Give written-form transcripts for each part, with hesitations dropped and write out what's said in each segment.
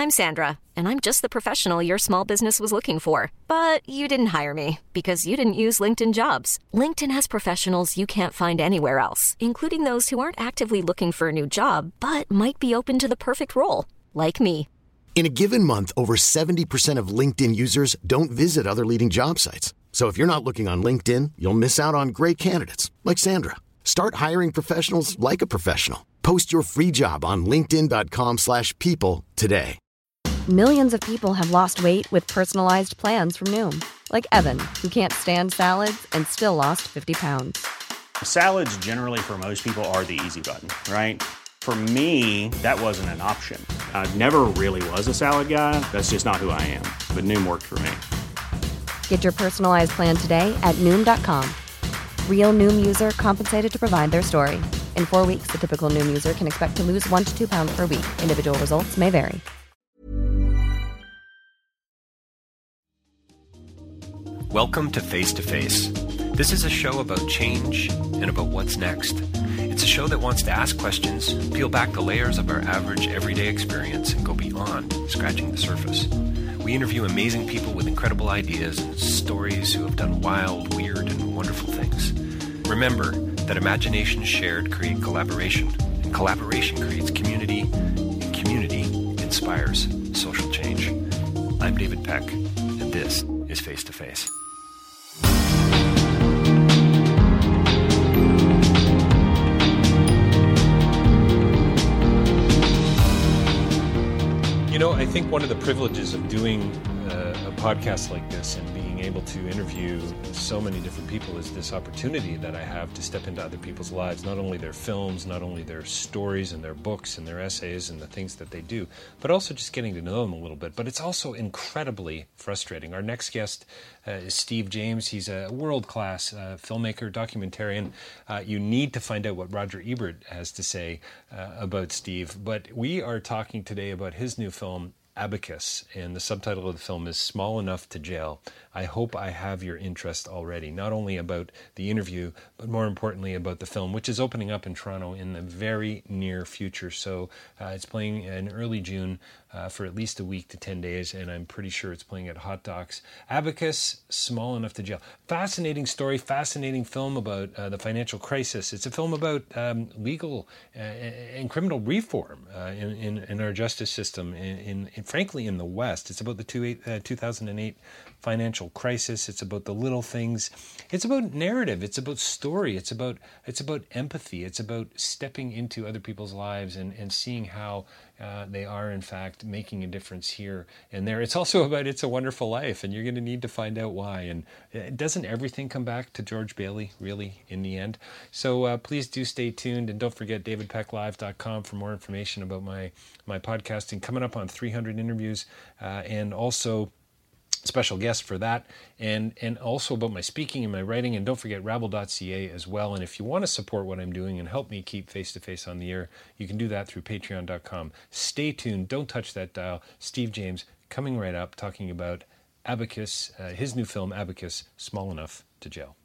I'm Sandra, and I'm just the professional your small business was looking for. But you didn't hire me because you didn't use LinkedIn Jobs. LinkedIn has professionals you can't find anywhere else, including those who aren't actively looking for a new job, but might be open to the perfect role, like me. In a given month, over 70% of LinkedIn users don't visit other leading job sites. So if you're not looking on LinkedIn, you'll miss out on great candidates like Sandra. Start hiring professionals like a professional. Post your free job on linkedin.com/people today. Millions of people have lost weight with personalized plans from Noom. Like Evan, who can't stand salads and still lost 50 pounds. Salads generally for most people are the easy button, right? For me, that wasn't an option. I never really was a salad guy. That's just not who I am. But Noom worked for me. Get your personalized plan today at Noom.com. Real Noom user compensated to provide their story. In 4 weeks, the typical Noom user can expect to lose 1 to 2 pounds per week. Individual results may vary. Welcome to Face to Face. This is a show about change and about what's next. It's a show that wants to ask questions, peel back the layers of our average everyday experience, and go beyond scratching the surface. We interview amazing people with incredible ideas and stories who have done wild, weird, and wonderful things. Remember that imagination shared creates collaboration, and collaboration creates community, and community inspires social change. I'm David Peck, and this is Face to Face. You know, I think one of the privileges of doing a podcast like this and being able to interview so many different people is this opportunity that I have to step into other people's lives, not only their films, not only their stories and their books and their essays and the things that they do, but also just getting to know them a little bit. But it's also incredibly frustrating. Our next guest is Steve James. He's a world-class filmmaker, documentarian. You need to find out what Roger Ebert has to say about Steve. But we are talking today about his new film, Abacus, and the subtitle of the film is Small Enough to Jail. I hope I have your interest already, not only about the interview, but more importantly about the film, which is opening up in Toronto in the very near future. So it's playing in early June for at least a week to 10 days, and I'm pretty sure it's playing at Hot Docs. Abacus, Small Enough to Jail. Fascinating story, fascinating film about the financial crisis. It's a film about legal and criminal reform in our justice system, in frankly in the West. It's about the 2008 financial crisis. It's about the little things. It's about narrative. It's about story. It's about empathy. It's about stepping into other people's lives and seeing how they are in fact making a difference here and there. It's also about It's a Wonderful Life, and you're going to need to find out why. And doesn't everything come back to George Bailey, really, in the end? So please do stay tuned, and don't forget davidpecklive.com for more information about my podcasting. Coming up on 300 interviews, and also special guest for that, and also about my speaking and my writing. And don't forget rabble.ca as well. And if you want to support what I'm doing and help me keep Face to Face on the air, you can do that through patreon.com. Stay tuned. Don't touch that dial. Steve James coming right up, talking about Abacus, his new film, Abacus, Small Enough to Jail.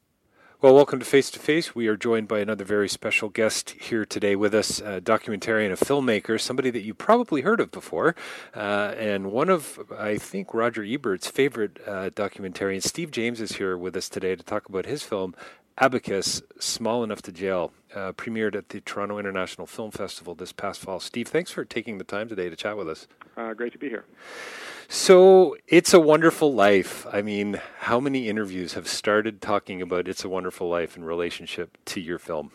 Well, welcome to Face to Face. We are joined by another very special guest here today with us, a documentarian, a filmmaker, somebody that you probably heard of before, and one of, I think, Roger Ebert's favorite documentarians. Steve James is here with us today to talk about his film, Abacus, Small Enough to Jail, premiered at the Toronto International Film Festival this past fall. Steve, thanks for taking the time today to chat with us. Great to be here. So, It's a Wonderful Life. I mean, how many interviews have started talking about It's a Wonderful Life in relationship to your film?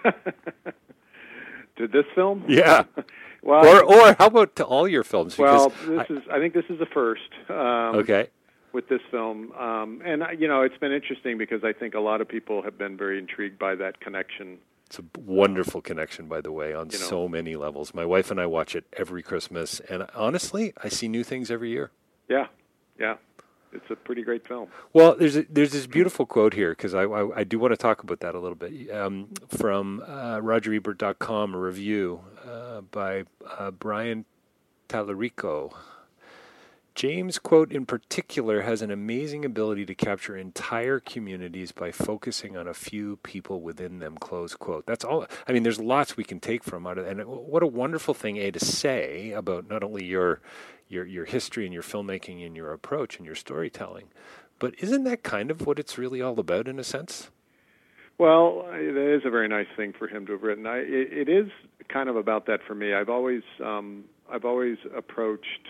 To this film? Yeah. Well, or how about to all your films? Because I think this is the first. Okay. With this film. And, it's been interesting because I think a lot of people have been very intrigued by that connection. It's a wonderful connection, by the way, on so many levels. My wife and I watch it every Christmas, and honestly, I see new things every year. Yeah. It's a pretty great film. Well, there's this beautiful quote here, because I do want to talk about that a little bit, from RogerEbert.com, a review by Brian Tallarico. James, quote, in particular, has an amazing ability to capture entire communities by focusing on a few people within them, close quote. That's all. I mean, there's lots we can take from out of, and what a wonderful thing, to say about not only your history and your filmmaking and your approach and your storytelling, but isn't that kind of what it's really all about in a sense? Well, it is a very nice thing for him to have written. It is kind of about that for me. I've always approached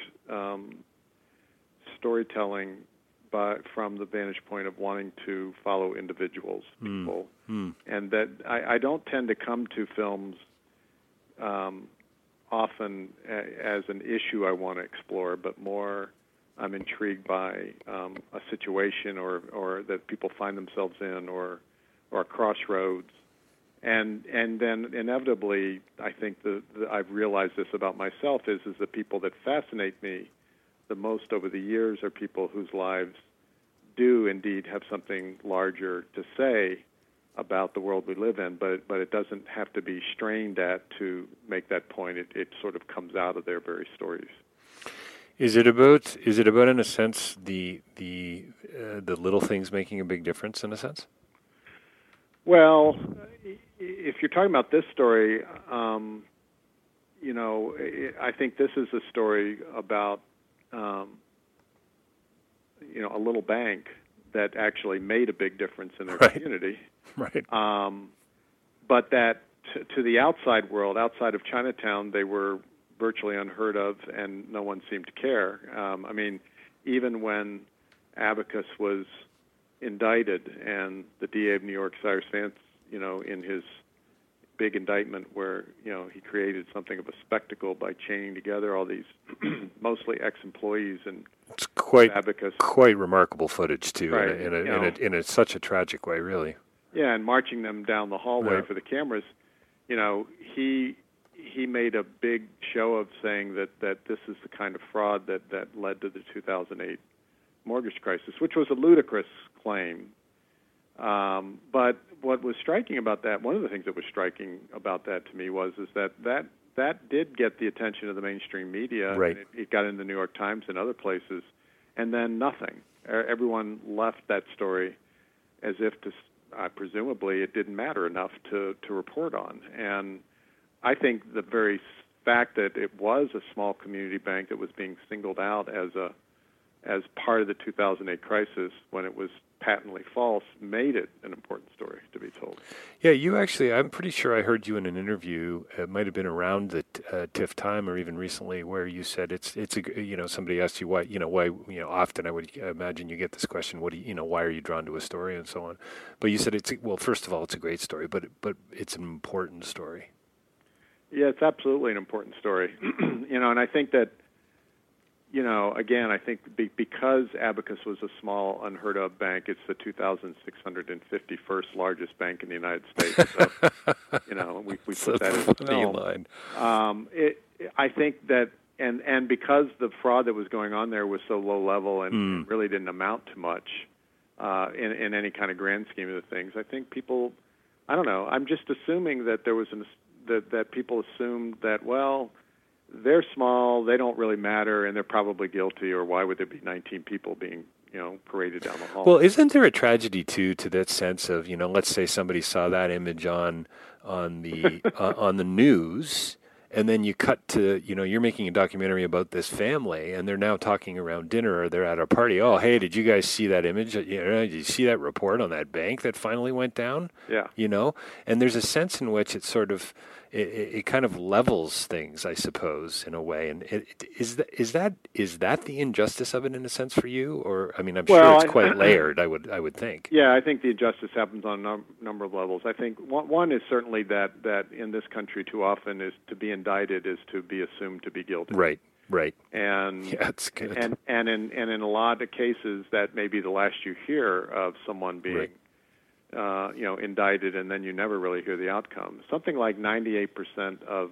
storytelling from the vantage point of wanting to follow individuals, people, and that I don't tend to come to films often as an issue I want to explore, but more I'm intrigued by a situation or that people find themselves in or a crossroads. And then inevitably, I think I've realized this about myself is the people that fascinate me the most over the years are people whose lives do indeed have something larger to say about the world we live in, but it doesn't have to be strained at to make that point. It sort of comes out of their very stories. Is it about in a sense the little things making a big difference in a sense? Well, if you're talking about this story, I think this is a story about a little bank that actually made a big difference in their community. Right. But that to the outside world, outside of Chinatown, they were virtually unheard of, and no one seemed to care. Even when Abacus was indicted, and the DA of New York, Cyrus Vance, in his big indictment where, he created something of a spectacle by chaining together all these mostly ex-employees and it's quite Abacus. Quite remarkable footage too, right. in such a tragic way, really. Yeah, and marching them down the hallway for the cameras, he made a big show of saying that this is the kind of fraud that led to the 2008 mortgage crisis, which was a ludicrous claim. But what was striking about that, one of the things that was striking about that to me was that did get the attention of the mainstream media. Right. And it got in the New York Times and other places, and then nothing. Everyone left that story as if presumably it didn't matter enough to report on. And I think the very fact that it was a small community bank that was being singled out as part of the 2008 crisis when it was patently false made it an important story to be told. Yeah, you actually, I'm pretty sure I heard you in an interview, it might have been around the TIFF time or even recently, where you said it's somebody asked you why, often I would imagine you get this question, why are you drawn to a story and so on. But you said first of all, it's a great story, but it's an important story. Yeah, it's absolutely an important story. And I think that, again, I think because Abacus was a small, unheard of bank, it's the 2,651st largest bank in the United States. So, we put that in the film. Line. I think that, and because the fraud that was going on there was so low level and really didn't amount to much in any kind of grand scheme of the things, I think people, I don't know, I'm just assuming that there was that people assumed that, well, they're small, they don't really matter, and they're probably guilty, or why would there be 19 people being, paraded down the hall? Well, isn't there a tragedy, too, to that sense of, let's say somebody saw that image on the on the news, and then you cut to, you're making a documentary about this family, and they're now talking around dinner, or they're at a party. Oh, hey, did you guys see that image? Did you see that report on that bank that finally went down? Yeah. And there's a sense in which it sort of, it kind of levels things, I suppose, in a way. And is that the injustice of it in a sense for you? Or, I'm sure it's quite layered, I would think. Yeah, I think the injustice happens on a number of levels. I think one is certainly that in this country too often is to be indicted is to be assumed to be guilty. Right. And yeah, that's good. And in a lot of cases that may be the last you hear of someone being indicted, and then you never really hear the outcome. Something like 98% of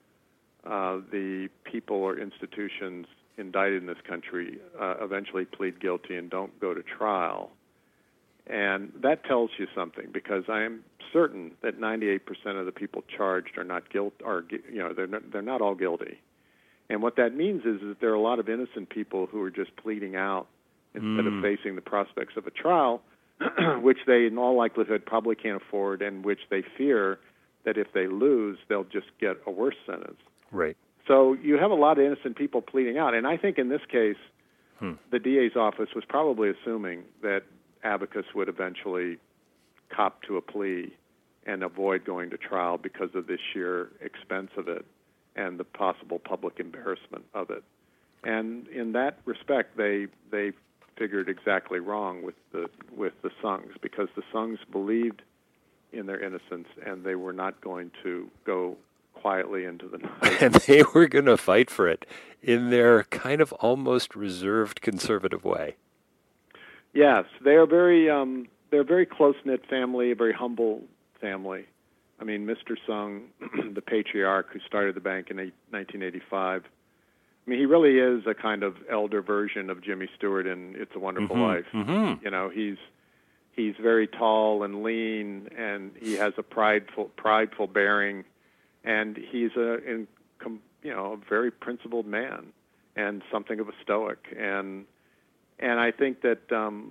the people or institutions indicted in this country eventually plead guilty and don't go to trial. And that tells you something, because I am certain that 98% of the people charged are not they're not all guilty. And what that means is that there are a lot of innocent people who are just pleading out instead of facing the prospects of a trial, which they in all likelihood probably can't afford, and which they fear that if they lose, they'll just get a worse sentence. Right. So you have a lot of innocent people pleading out. And I think in this case, the DA's office was probably assuming that Abacus would eventually cop to a plea and avoid going to trial because of the sheer expense of it and the possible public embarrassment of it. And in that respect, they figured exactly wrong with the Sungs, because the Sungs believed in their innocence, and they were not going to go quietly into the night. And they were going to fight for it in their kind of almost reserved conservative way. Yes, they're a very close-knit family, a very humble family. I mean, Mr. Sung, the patriarch who started the bank in 1985, I mean, he really is a kind of elder version of Jimmy Stewart in It's a Wonderful Life. Mm-hmm. You know, he's very tall and lean, and he has a prideful bearing, and he's a very principled man and something of a stoic. And I think that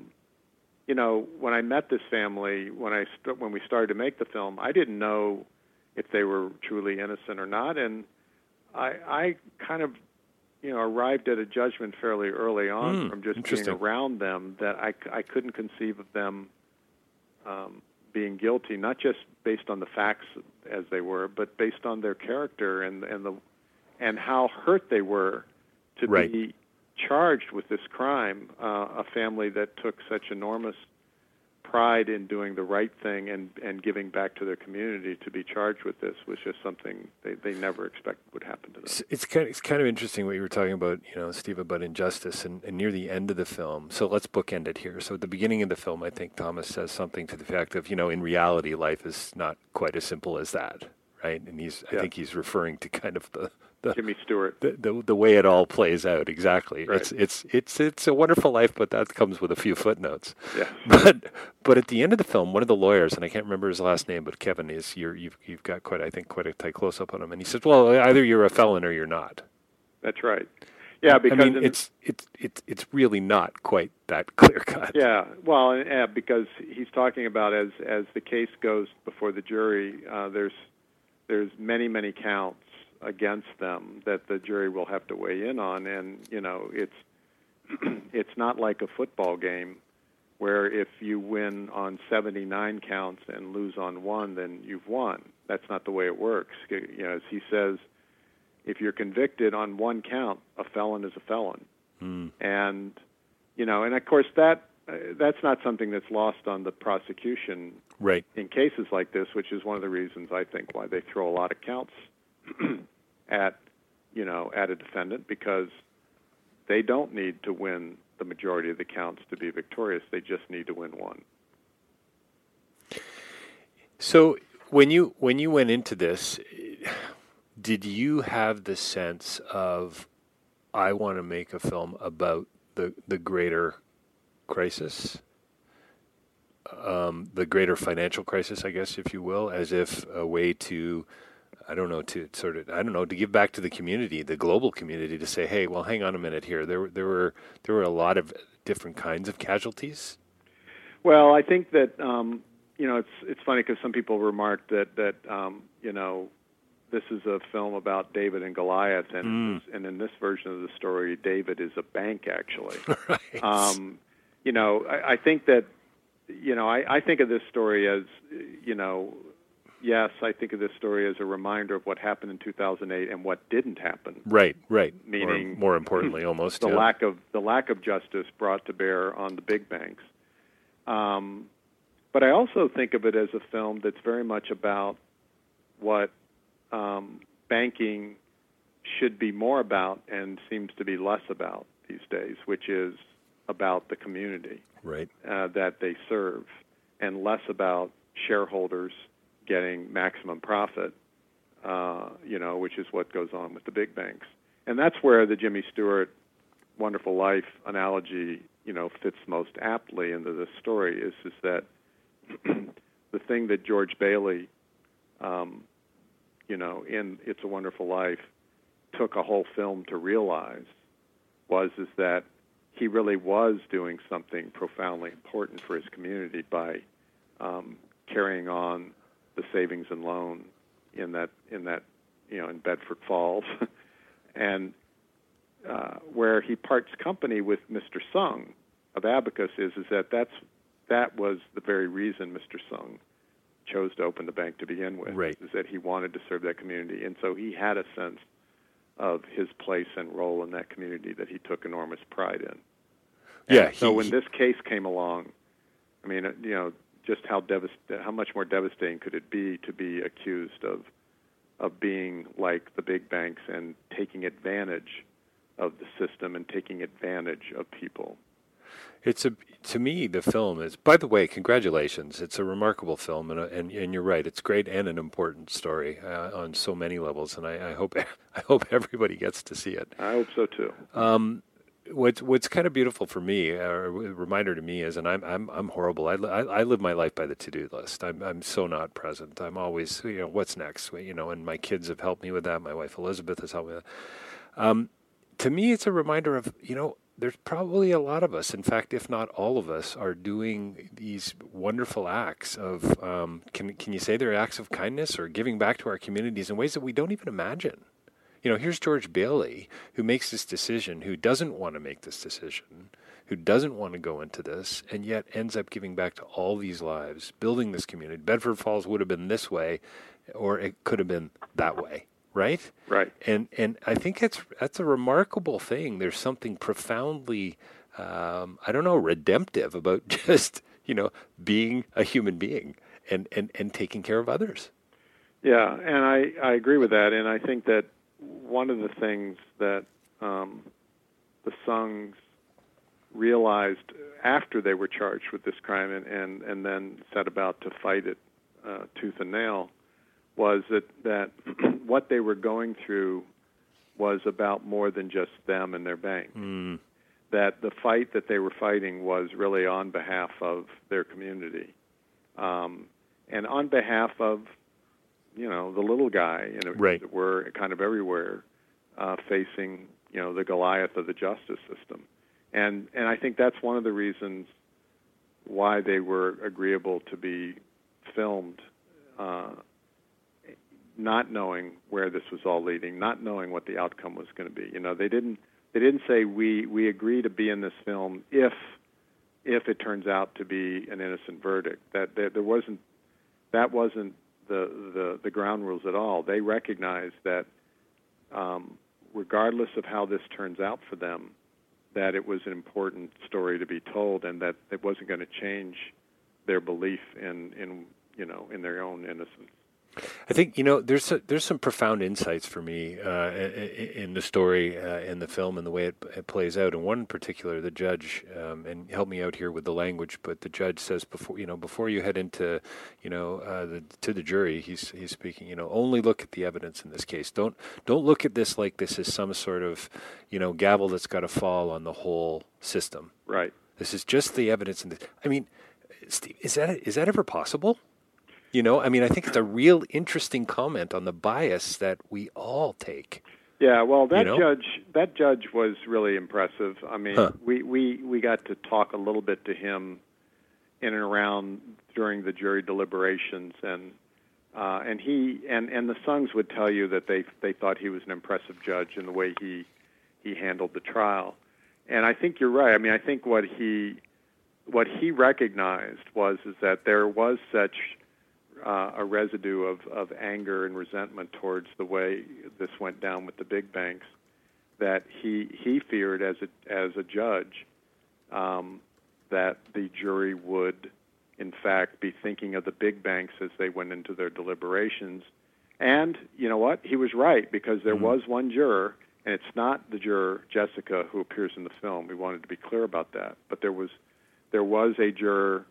when I met this family, when we started to make the film, I didn't know if they were truly innocent or not, and I kind of arrived at a judgment fairly early on from just being around them that I couldn't conceive of them being guilty, not just based on the facts as they were, but based on their character and how hurt they were to be charged with this crime. A family that took such enormous pride in doing the right thing and giving back to their community, to be charged with this was just something they never expected would happen to them. It's kind of interesting what you were talking about, Steve, about injustice and near the end of the film. So let's bookend it here. So at the beginning of the film, I think Thomas says something to the fact of, in reality, life is not quite as simple as that, right? And I think he's referring to kind of the Jimmy Stewart, the way it all plays out. Exactly. Right. It's a wonderful life, but that comes with a few footnotes. Yeah. But at the end of the film, one of the lawyers, and I can't remember his last name, but Kevin you've got quite a tight close up on him, and he says, "Well, either you're a felon or you're not." That's right. Yeah, because I mean, it's really not quite that clear cut. Yeah. Well, because he's talking about as the case goes before the jury, there's many counts against them that the jury will have to weigh in on, and it's not like a football game where if you win on 79 counts and lose on one, then you've won. That's not the way it works. As he says, if you're convicted on one count, a felon is a felon. And and of course that's not something that's lost on the prosecution, right, in cases like this, which is one of the reasons I think why they throw a lot of counts at a defendant, because they don't need to win the majority of the counts to be victorious. They just need to win one. So when you went into this, did you have the sense of, I want to make a film about the greater crisis, the greater financial crisis, I guess, if you will, as if a way to, to give back to the community, the global community, to say, hey, well, hang on a minute here. There were a lot of different kinds of casualties. Well, I think that it's funny because some people remarked that this is a film about David and Goliath, and in this version of the story, David is a bank actually. Right. I think that I think of this story as yes, I think of this story as a reminder of what happened in 2008 and what didn't happen. Right. Meaning, more importantly, almost the lack of justice brought to bear on the big banks. But I also think of it as a film that's very much about what banking should be more about and seems to be less about these days, which is about the community, right, that they serve, and less about shareholders getting maximum profit, which is what goes on with the big banks. And that's where the Jimmy Stewart Wonderful Life analogy, fits most aptly into this story, is that the thing that George Bailey, in It's a Wonderful Life, took a whole film to realize is that he really was doing something profoundly important for his community by carrying on the savings and loan in Bedford Falls, and where he parts company with Mr. Sung of Abacus is that was the very reason Mr. Sung chose to open the bank to begin with. Right. Is that he wanted to serve that community, and so he had a sense of his place and role in that community that he took enormous pride in. And so when this case came along, I mean, just how much more devastating could it be to be accused of being like the big banks and taking advantage of the system and taking advantage of people. To me, the film is, by the way, congratulations. It's a remarkable film, and you're right. It's great and an important story on so many levels, and I hope everybody gets to see it. I hope so too. What's kind of beautiful for me, or a reminder to me, is, and I'm horrible. I live my life by the to-do list. I'm so not present. I'm always, what's next? And my kids have helped me with that. My wife Elizabeth has helped me with that. To me, it's a reminder of, there's probably a lot of us, in fact, if not all of us, are doing these wonderful acts of, can you say they're acts of kindness or giving back to our communities in ways that we don't even imagine? Here's George Bailey, who makes this decision, who doesn't want to make this decision, who doesn't want to go into this, and yet ends up giving back to all these lives, building this community. Bedford Falls would have been this way, or it could have been that way. Right? Right. And I think that's a remarkable thing. There's something profoundly, redemptive about just, being a human being and taking care of others. Yeah, and I agree with that. And I think that one of the things that the Sungs realized after they were charged with this crime and then set about to fight it tooth and nail was that what they were going through was about more than just them and their bank. That the fight that they were fighting was really on behalf of their community, and on behalf of, the little guy, right. that were kind of everywhere, facing, the Goliath of the justice system. And I think that's one of the reasons why they were agreeable to be filmed, not knowing where this was all leading, not knowing what the outcome was going to be. They didn't say we agree to be in this film if it turns out to be an innocent verdict. That wasn't the ground rules at all. They recognized that regardless of how this turns out for them, that it was an important story to be told, and that it wasn't going to change their belief in their own innocence. I think, there's some profound insights for me in the story, in the film, and the way it plays out. And one in particular, the judge, and help me out here with the language, but the judge says before you head into, to the jury, he's speaking, only look at the evidence in this case. Don't look at this like this is some sort of, gavel that's got to fall on the whole system. Right. This is just the evidence in this. I mean, Steve, is that ever possible? I think it's a real interesting comment on the bias that we all take. Yeah, well, that judge was really impressive. I mean, we got to talk a little bit to him in and around during the jury deliberations, and he and the Sungs would tell you that they thought he was an impressive judge in the way he handled the trial. And I think you're right. I mean, I think what he recognized is that there was such a residue of anger and resentment towards the way this went down with the big banks, that he feared as a judge that the jury would, in fact, be thinking of the big banks as they went into their deliberations. And you know what? He was right, because there was one juror, and it's not the juror, Jessica, who appears in the film. We wanted to be clear about that. But there was a juror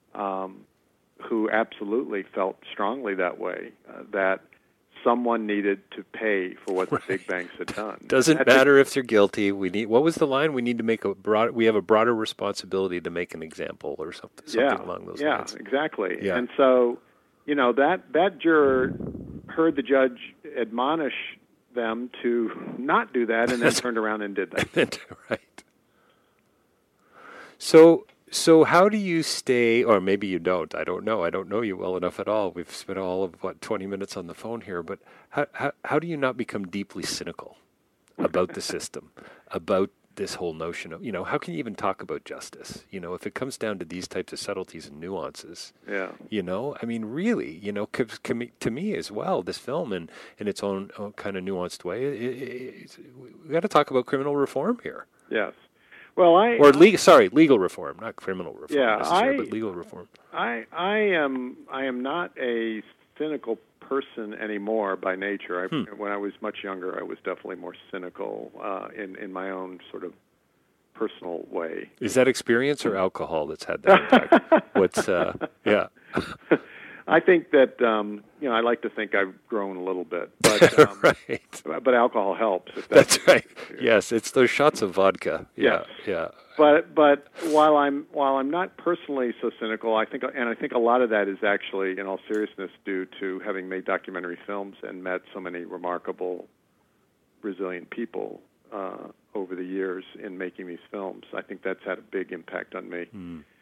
who absolutely felt strongly that way, that someone needed to pay for what the big banks had done. Doesn't matter if they're guilty. What was the line? We need to make we have a broader responsibility to make an example, or something along those lines. Yeah, exactly. Yeah. And so, that juror heard the judge admonish them to not do that, and then turned around and did that. Right. So how do you stay, or maybe you don't, I don't know. I don't know you well enough at all. We've spent all of, 20 minutes on the phone here, but how do you not become deeply cynical about the system, about this whole notion of, how can you even talk about justice? If it comes down to these types of subtleties and nuances, I mean, really, to me as well, this film in its own kind of nuanced way, we got to talk about criminal reform here. Yes. Well, legal reform, not criminal reform necessarily, but legal reform. I am not a cynical person anymore by nature. When I was much younger, I was definitely more cynical in my own sort of personal way. Is that experience or alcohol that's had that impact? Yeah. I think that I like to think I've grown a little bit, but right. But alcohol helps. That's right. Yes, it's those shots of vodka. Yeah, yes. Yeah. But while I'm not personally so cynical, I think a lot of that is actually, in all seriousness, due to having made documentary films and met so many remarkable, resilient people over the years in making these films. I think that's had a big impact on me.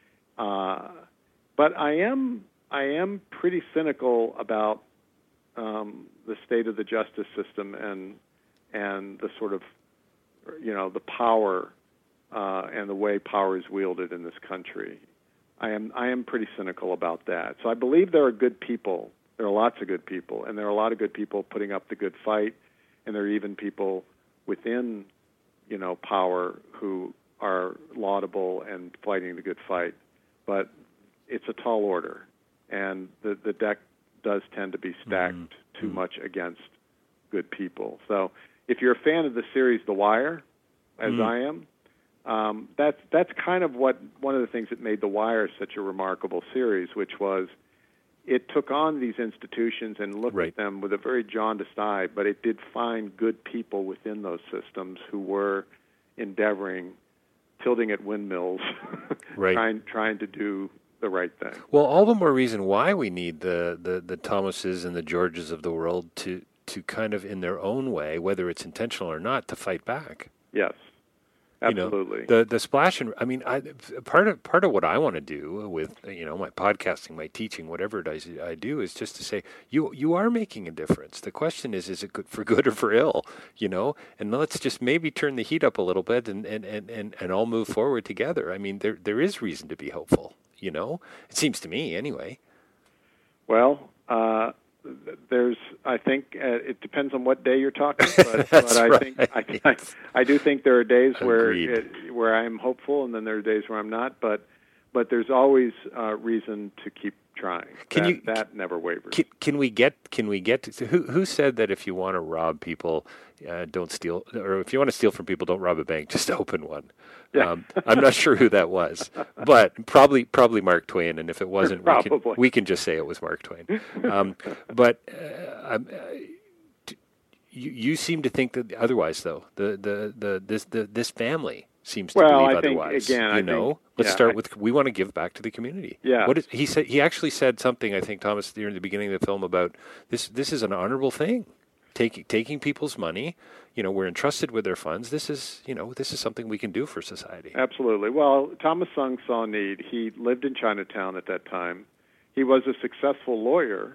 But I am pretty cynical about the state of the justice system and the sort of, the power and the way power is wielded in this country. I am pretty cynical about that. So I believe there are good people. There are lots of good people, and there are a lot of good people putting up the good fight, and there are even people within, power who are laudable and fighting the good fight. But it's a tall order, and the deck does tend to be stacked too much against good people. So if you're a fan of the series The Wire, as I am, that's kind of one of the things that made The Wire such a remarkable series, which was it took on these institutions and looked at them with a very jaundiced eye, but it did find good people within those systems who were endeavoring, tilting at windmills, trying to do the right thing. Well, all the more reason why we need the Thomases and the Georges of the world to kind of, in their own way, whether it's intentional or not, to fight back. Yes. Absolutely. The splash and part of what I want to do with my podcasting, my teaching, whatever it is I do, is just to say you are making a difference. The question is it good or for ill? And let's just maybe turn the heat up a little bit and all move forward together. I mean, there is reason to be hopeful. It seems to me anyway. Well, I think it depends on what day you're talking, but I do think there are days where I'm hopeful, and then there are days where I'm not. But there's always reason to keep trying. That never wavers. Can we get to, who said that if you want to rob people, don't steal, or if you want to steal from people, don't rob a bank, just open one. Yeah. I'm not sure who that was, but probably Mark Twain. And if it wasn't, we can just say it was Mark Twain. But you seem to think that otherwise, though. This family seems to believe otherwise. Let's start with, we want to give back to the community. Yeah. He said? He actually said something, I think, Thomas, during the beginning of the film about this is an honorable thing. Taking people's money, we're entrusted with their funds. This is something we can do for society. Absolutely. Well, Thomas Sung saw need. He lived in Chinatown at that time. He was a successful lawyer.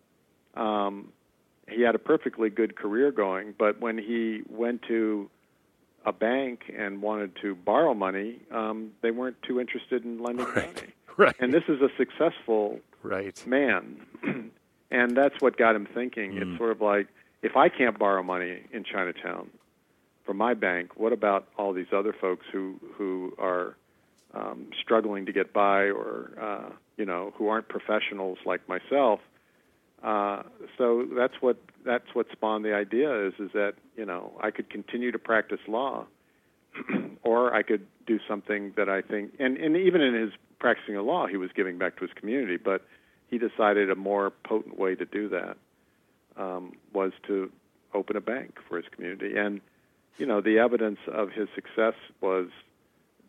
He had a perfectly good career going, but when he went to a bank and wanted to borrow money, they weren't too interested in lending money. Right. And this is a successful man. And that's what got him thinking. It's sort of like, if I can't borrow money in Chinatown from my bank, what about all these other folks who are struggling to get by, or who aren't professionals like myself? So that's what spawned the idea is that I could continue to practice law, or I could do something that I think, and even in his practicing of law, he was giving back to his community, but he decided a more potent way to do that was to open a bank for his community. And, the evidence of his success was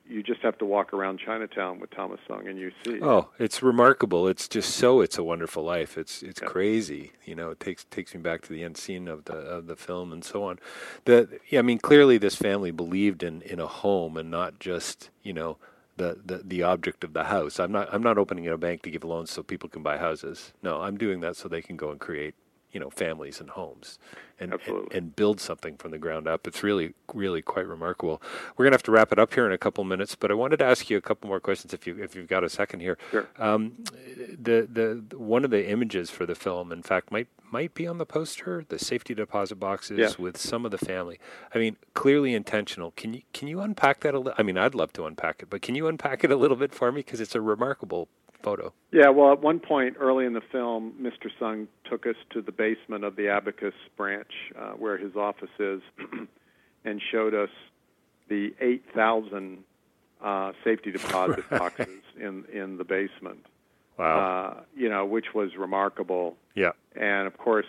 you just have to walk around Chinatown with Thomas Sung and you see. Oh, it's remarkable. It's just It's a Wonderful Life. It's crazy. It takes me back to the end scene of the film and so on. Clearly this family believed in a home and not just, the object of the house. I'm not opening a bank to give loans so people can buy houses. No, I'm doing that so they can go and create, families and homes and build something from the ground up. It's really, really quite remarkable. We're going to have to wrap it up here in a couple minutes, but I wanted to ask you a couple more questions if you've got a second here. Sure. The one of the images for the film, in fact, might be on the poster, the safety deposit boxes with some of the family. Clearly intentional. Can you unpack that a little? I'd love to unpack it, but can you unpack it a little bit for me? Because it's a remarkable photo. Yeah, well, at one point early in the film, Mr. Sung took us to the basement of the Abacus branch where his office is and showed us the 8,000 safety deposit boxes in the basement. Wow. Which was remarkable. Yeah. And of course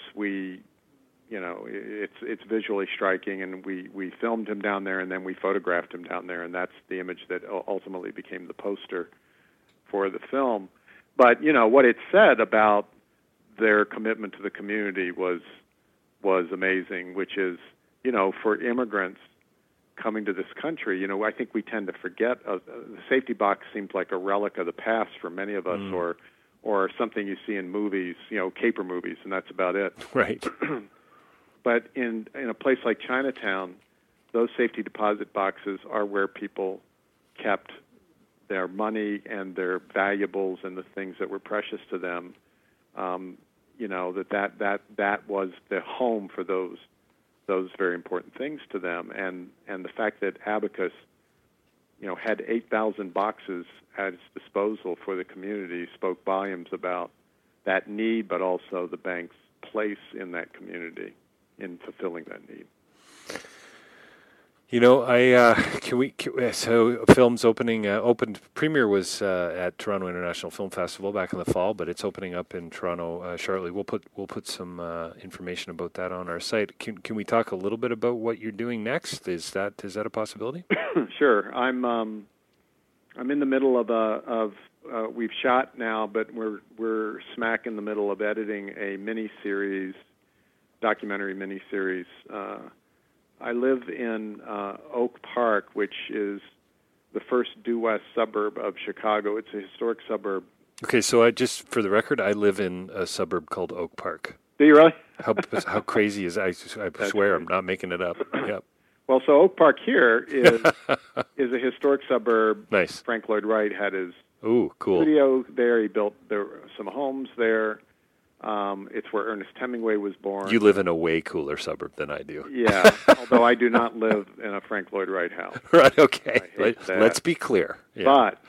it's visually striking, and we filmed him down there and then we photographed him down there, and that's the image that ultimately became the poster for the film. But what it said about their commitment to the community was amazing, which is for immigrants coming to this country, I think we tend to forget the safety box seems like a relic of the past for many of us, or something you see in movies, caper movies, and that's about it. Right. But in a place like Chinatown, those safety deposit boxes are where people kept their money and their valuables and the things that were precious to them. That was the home for those very important things to them, and the fact that Abacus, had 8,000 boxes at its disposal for the community spoke volumes about that need, but also the bank's place in that community in fulfilling that need. So film's opened, premiere was at Toronto International Film Festival back in the fall, but it's opening up in Toronto shortly. We'll put some information about that on our site. Can we talk a little bit about what you're doing next? Is that a possibility? Sure. I'm in the middle of we've shot now, but we're smack in the middle of editing a documentary miniseries. I live in Oak Park, which is the first due west suburb of Chicago. It's a historic suburb. Okay, so for the record, I live in a suburb called Oak Park. Do you really? How crazy is that? I swear crazy. I'm not making it up. Yep. Well, so Oak Park here is a historic suburb. Nice. Frank Lloyd Wright had his cool studio there. He built some homes there. It's where Ernest Hemingway was born. You live in a way cooler suburb than I do. Yeah, although I do not live in a Frank Lloyd Wright house. Right, okay. Let's be clear. Yeah. But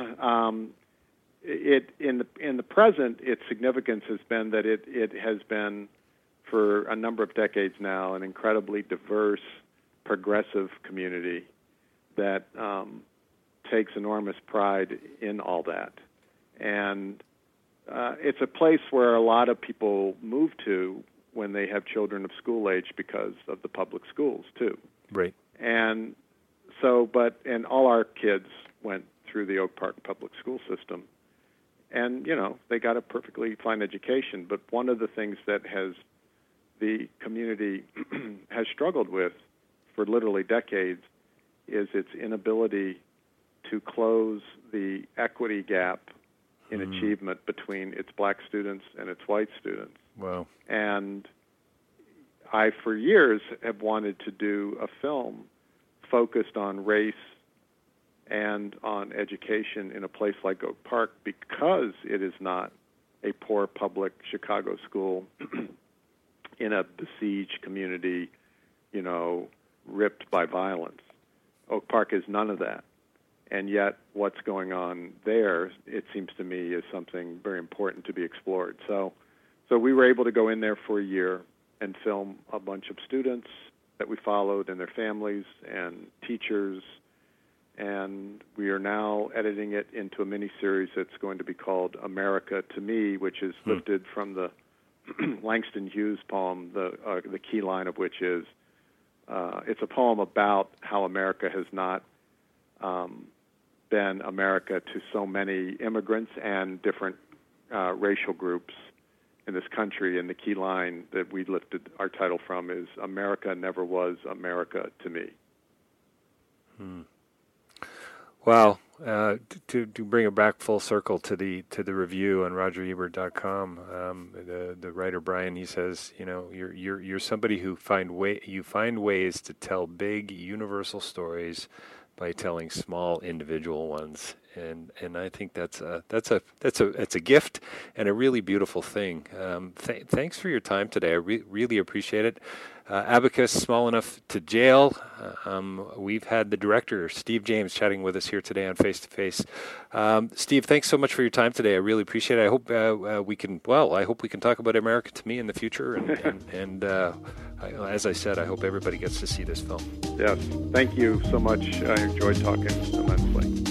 in the present, its significance has been that it has been, for a number of decades now, an incredibly diverse, progressive community that takes enormous pride in all that. And it's a place where a lot of people move to when they have children of school age because of the public schools, too. Right. And so, and all our kids went through the Oak Park public school system. And, they got a perfectly fine education. But one of the things that the community has struggled with for literally decades is its inability to close the equity gap in achievement between its black students and its white students. Wow. And I, for years, have wanted to do a film focused on race and on education in a place like Oak Park because it is not a poor public Chicago school in a besieged community, ripped by violence. Oak Park is none of that. And yet what's going on there, it seems to me, is something very important to be explored. So we were able to go in there for a year and film a bunch of students that we followed and their families and teachers. And we are now editing it into a miniseries that's going to be called America to Me, which is lifted from the Langston Hughes poem, the key line of which is, it's a poem about how America has not been America to so many immigrants and different racial groups in this country. And the key line that we lifted our title from is, America never was America to me. Wow. To bring it back full circle to the review on RogerEbert.com, the writer Brian, he says, you're somebody who find ways to tell big universal stories by telling small individual ones, and I think that's a gift and a really beautiful thing. Thanks for your time today. I really appreciate it. Abacus, small enough to jail. We've had the director, Steve James, chatting with us here today on Face to Face. Steve, thanks so much for your time today. I really appreciate it. I hope we can talk about America to Me in the future. And as I said, I hope everybody gets to see this film. Yes, thank you so much. I enjoyed talking immensely.